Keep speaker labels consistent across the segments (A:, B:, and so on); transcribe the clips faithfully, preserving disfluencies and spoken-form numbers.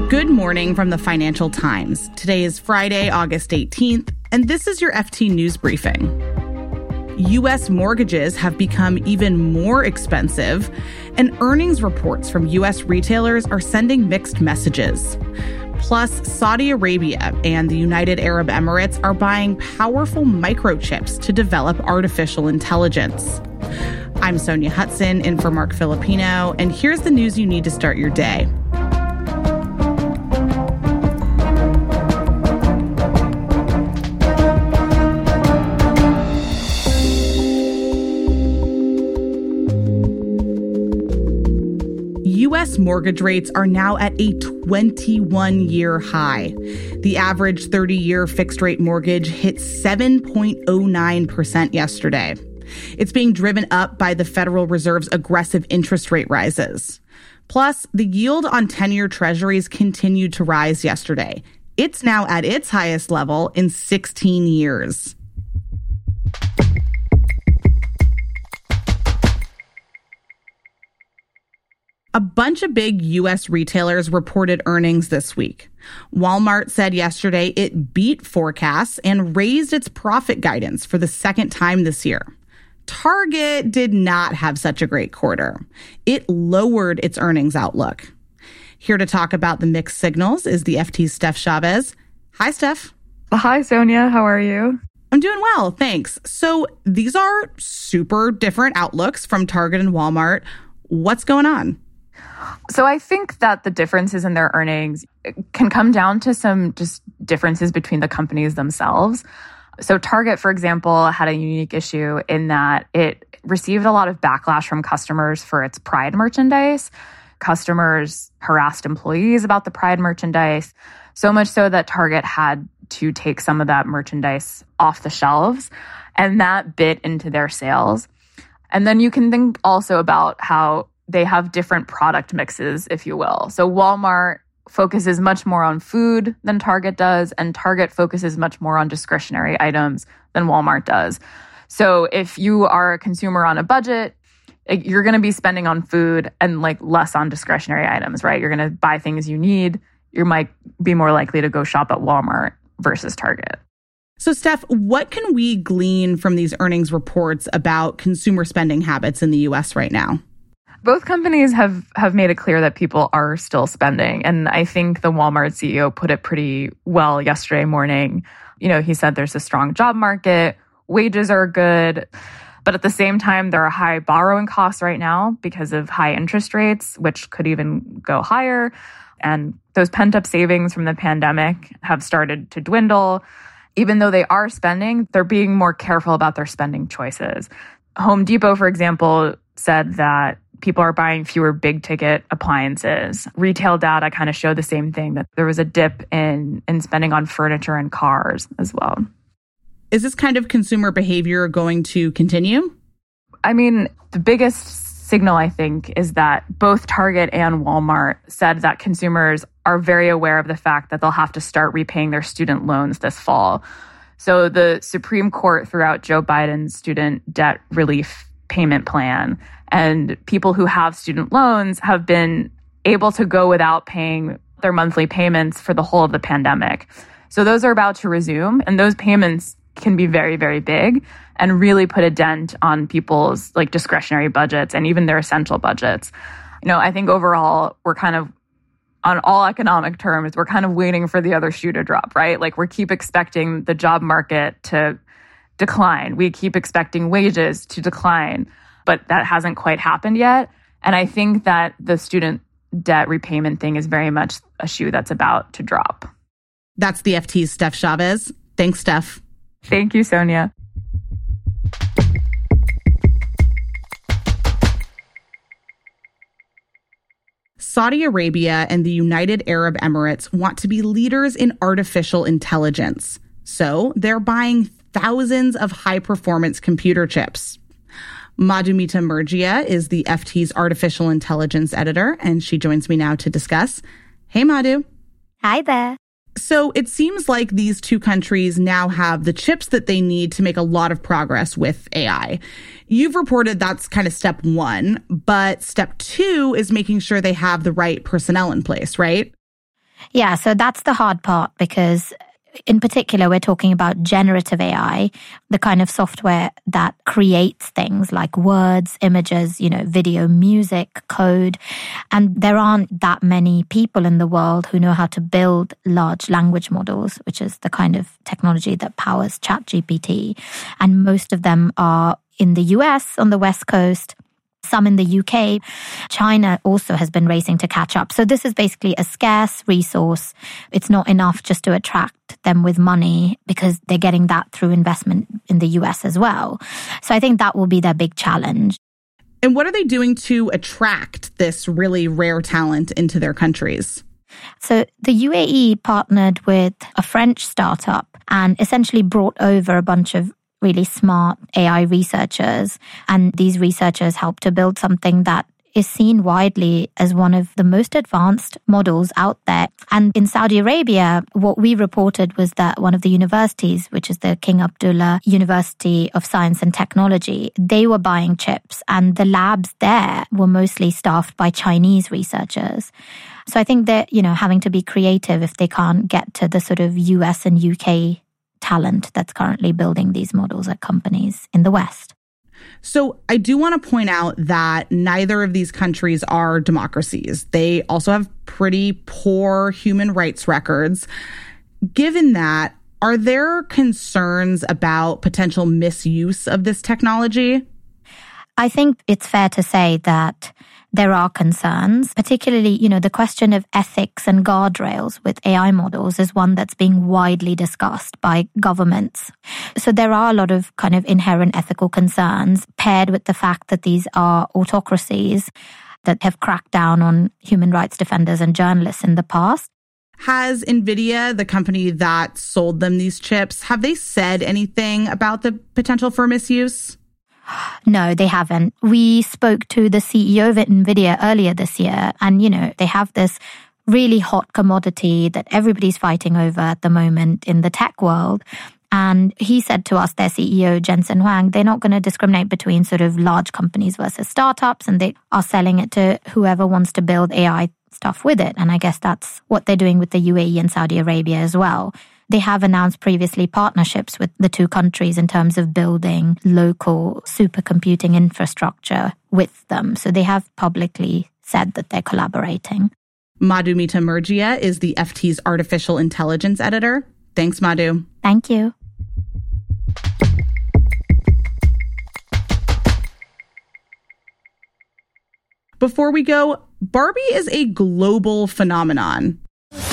A: Good morning from the Financial Times. Today is Friday, August eighteenth, and this is your F T News Briefing. U S mortgages have become even more expensive, and earnings reports from U S retailers are sending mixed messages. Plus, Saudi Arabia and the United Arab Emirates are buying powerful microchips to develop artificial intelligence. I'm Sonia Hudson, in for Mark Filipino, and here's the news you need to start your day. U S mortgage rates are now at a twenty-one-year high. The average thirty-year fixed-rate mortgage hit seven point oh nine percent yesterday. It's being driven up by the Federal Reserve's aggressive interest rate rises. Plus, the yield on ten-year treasuries continued to rise yesterday. It's now at its highest level in sixteen years. A bunch of big U S retailers reported earnings this week. Walmart said yesterday it beat forecasts and raised its profit guidance for the second time this year. Target did not have such a great quarter. It lowered its earnings outlook. Here to talk about the mixed signals is the F T's Steph Chavez. Hi, Steph.
B: Hi, Sonia. How are you?
A: I'm doing well, thanks. So these are super different outlooks from Target and Walmart. What's going on?
B: So I think that the differences in their earnings can come down to some just differences between the companies themselves. So Target, for example, had a unique issue in that it received a lot of backlash from customers for its Pride merchandise. Customers harassed employees about the Pride merchandise, so much so that Target had to take some of that merchandise off the shelves, and that bit into their sales. And then you can think also about how they have different product mixes, if you will. So Walmart focuses much more on food than Target does, and Target focuses much more on discretionary items than Walmart does. So if you are a consumer on a budget, you're going to be spending on food and like less on discretionary items, right? You're going to buy things you need. You might be more likely to go shop at Walmart versus Target.
A: So, Steph, what can we glean from these earnings reports about consumer spending habits in the U S right now?
B: Both companies have, have made it clear that people are still spending. And I think the Walmart C E O put it pretty well yesterday morning. You know, he said there's a strong job market, wages are good, but at the same time, there are high borrowing costs right now because of high interest rates, which could even go higher. And those pent-up savings from the pandemic have started to dwindle. Even though they are spending, they're being more careful about their spending choices. Home Depot, for example, said that people are buying fewer big-ticket appliances. Retail data kind of showed the same thing, that there was a dip in, in spending on furniture and cars as well.
A: Is this kind of consumer behavior going to continue?
B: I mean, the biggest signal, I think, is that both Target and Walmart said that consumers are very aware of the fact that they'll have to start repaying their student loans this fall. So the Supreme Court threw out Joe Biden's student debt relief payment plan, and people who have student loans have been able to go without paying their monthly payments for the whole of the pandemic. So those are about to resume, and those payments can be very, very big and really put a dent on people's like discretionary budgets and even their essential budgets. You know, I think overall, we're kind of, on all economic terms, we're kind of waiting for the other shoe to drop, right? Like we keep expecting the job market to decline. We keep expecting wages to decline, but that hasn't quite happened yet. And I think that the student debt repayment thing is very much a shoe that's about to drop.
A: That's the F T's Steph Chavez. Thanks, Steph.
B: Thank you, Sonia.
A: Saudi Arabia and the United Arab Emirates want to be leaders in artificial intelligence. So they're buying thousands of high-performance computer chips. Madhumita Murgia is the F T's artificial intelligence editor, and she joins me now to discuss. Hey, Madhu.
C: Hi there.
A: So it seems like these two countries now have the chips that they need to make a lot of progress with A I. You've reported that's kind of step one, but step two is making sure they have the right personnel in place, right?
C: Yeah, so that's the hard part because in particular, we're talking about generative A I, the kind of software that creates things like words, images, you know, video, music, code. And there aren't that many people in the world who know how to build large language models, which is the kind of technology that powers ChatGPT. And most of them are in the U S on the West Coast, some in the U K. China also has been racing to catch up. So this is basically a scarce resource. It's not enough just to attract them with money because they're getting that through investment in the U S as well. So I think that will be their big challenge.
A: And what are they doing to attract this really rare talent into their countries?
C: So the U A E partnered with a French startup and essentially brought over a bunch of really smart A I researchers. And these researchers helped to build something that is seen widely as one of the most advanced models out there. And in Saudi Arabia, what we reported was that one of the universities, which is the King Abdullah University of Science and Technology, they were buying chips and the labs there were mostly staffed by Chinese researchers. So I think they're, you know, having to be creative if they can't get to the sort of U S and U K talent that's currently building these models at companies in the West.
A: So I do want to point out that neither of these countries are democracies. They also have pretty poor human rights records. Given that, are there concerns about potential misuse of this technology?
C: I think it's fair to say that there are concerns, particularly, you know, the question of ethics and guardrails with A I models is one that's being widely discussed by governments. So there are a lot of kind of inherent ethical concerns paired with the fact that these are autocracies that have cracked down on human rights defenders and journalists in the past.
A: Has NVIDIA, the company that sold them these chips, have they said anything about the potential for misuse?
C: No, they haven't. We spoke to the C E O of NVIDIA earlier this year, and, you know, they have this really hot commodity that everybody's fighting over at the moment in the tech world. And he said to us, their C E O, Jensen Huang, they're not going to discriminate between sort of large companies versus startups, and they are selling it to whoever wants to build A I stuff with it. And I guess that's what they're doing with the U A E and Saudi Arabia as well. They have announced previously partnerships with the two countries in terms of building local supercomputing infrastructure with them. So they have publicly said that they're collaborating.
A: Madhumita Murgia is the F T's artificial intelligence editor. Thanks, Madhu.
C: Thank you.
A: Before we go, Barbie is a global phenomenon.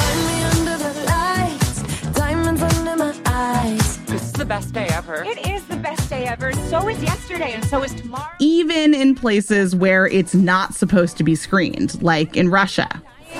D: The best day ever. It is the best day ever. So is yesterday, and so is tomorrow.
A: Even in places where it's not supposed to be screened, like in Russia.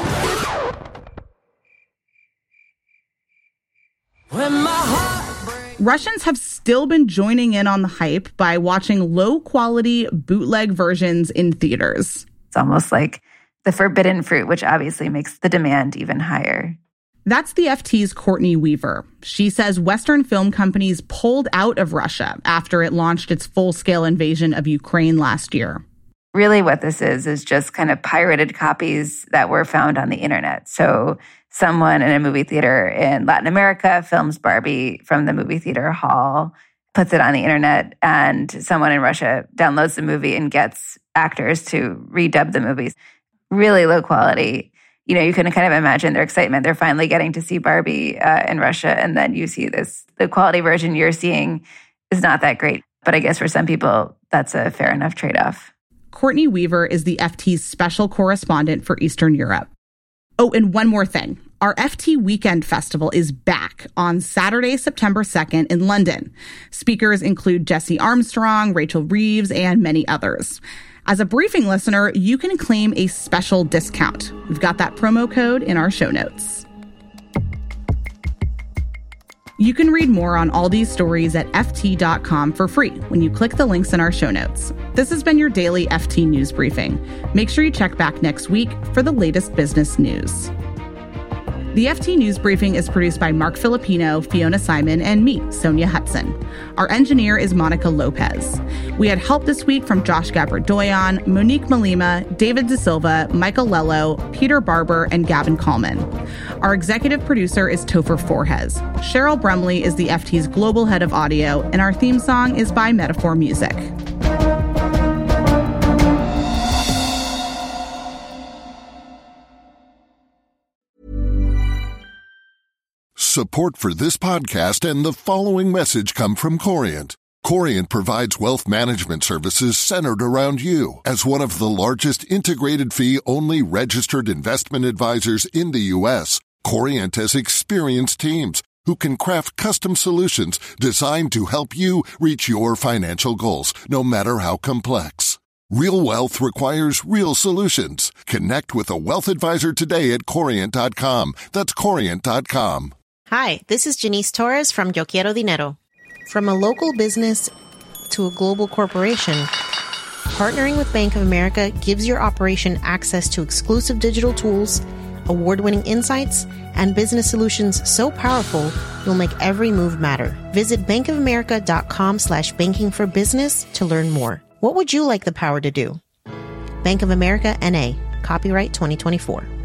A: Russians have still been joining in on the hype by watching low-quality bootleg versions in theaters.
E: It's almost like the forbidden fruit, which obviously makes the demand even higher.
A: That's the F T's Courtney Weaver. She says Western film companies pulled out of Russia after it launched its full-scale invasion of Ukraine last year.
E: Really what this is, is just kind of pirated copies that were found on the internet. So someone in a movie theater in Latin America films Barbie from the movie theater hall, puts it on the internet, and someone in Russia downloads the movie and gets actors to redub the movies. Really low quality. You know, you can kind of imagine their excitement. They're finally getting to see Barbie uh, in Russia, and then you see this, the quality version you're seeing is not that great. But I guess for some people, that's a fair enough trade-off.
A: Courtney Weaver is the F T's special correspondent for Eastern Europe. Oh, and one more thing. Our F T Weekend Festival is back on Saturday, September second in London. Speakers include Jesse Armstrong, Rachel Reeves, and many others. As a briefing listener, you can claim a special discount. We've got that promo code in our show notes. You can read more on all these stories at F T dot com for free when you click the links in our show notes. This has been your daily F T News Briefing. Make sure you check back next week for the latest business news. The F T News Briefing is produced by Mark Filipino, Fiona Simon, and me, Sonia Hudson. Our engineer is Monica Lopez. We had help this week from Josh Gabbard-Doyon, Monique Malima, David De Silva, Michael Lello, Peter Barber, and Gavin Kallman. Our executive producer is Topher Forhez. Cheryl Brumley is the F T's global head of audio, and our theme song is by Metaphor Music.
F: Support for this podcast and the following message come from Corient. Corient provides wealth management services centered around you. As one of the largest integrated fee-only registered investment advisors in the U S, Corient has experienced teams who can craft custom solutions designed to help you reach your financial goals, no matter how complex. Real wealth requires real solutions. Connect with a wealth advisor today at Corient dot com. That's Corient dot com.
G: Hi, this is Janice Torres from Yo Quiero Dinero. From a local business to a global corporation, partnering with Bank of America gives your operation access to exclusive digital tools, award-winning insights, and business solutions so powerful you'll make every move matter. Visit bankofamerica.com slash banking for business to learn more. What would you like the power to do? Bank of America, N A. Copyright twenty twenty-four.